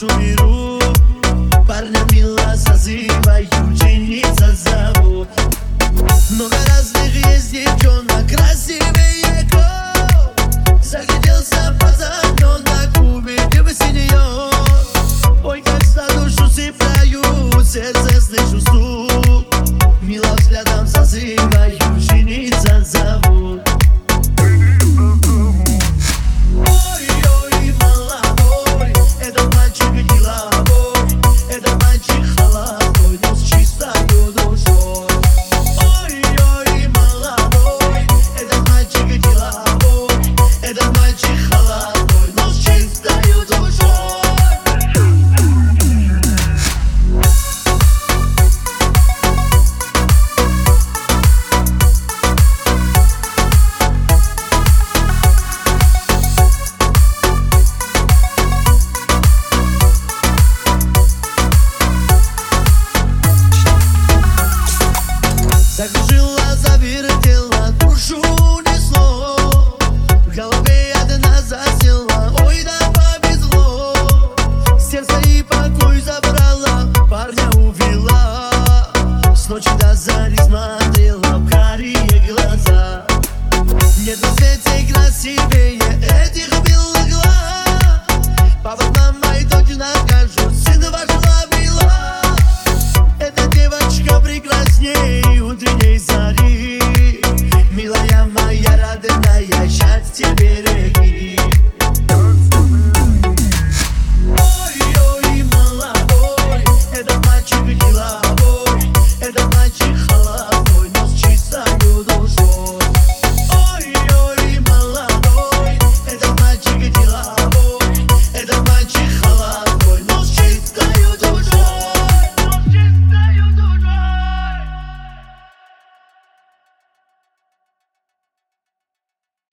душу беру. Парня мило созываю, ученица зовут. Много разных есть девчонок, красивее кот. Загляделся под на Кубе, где бы синьор. Ой, как за душу цепляю, сердце слышу стук. Мило взглядом созываю, ученица зовут. Закружила, завертела, душу несло. В голове одна засела, ой, да повезло. Сердце и покой забрала, парня увела. С ночи до зари смотрела в карие глаза. Нет на свете красивее этих белых глаз. Папа с мамой точно скажут, сын вашего бела. Эта девочка прекрасней утренней зари. Милая моя родная, счастье береги.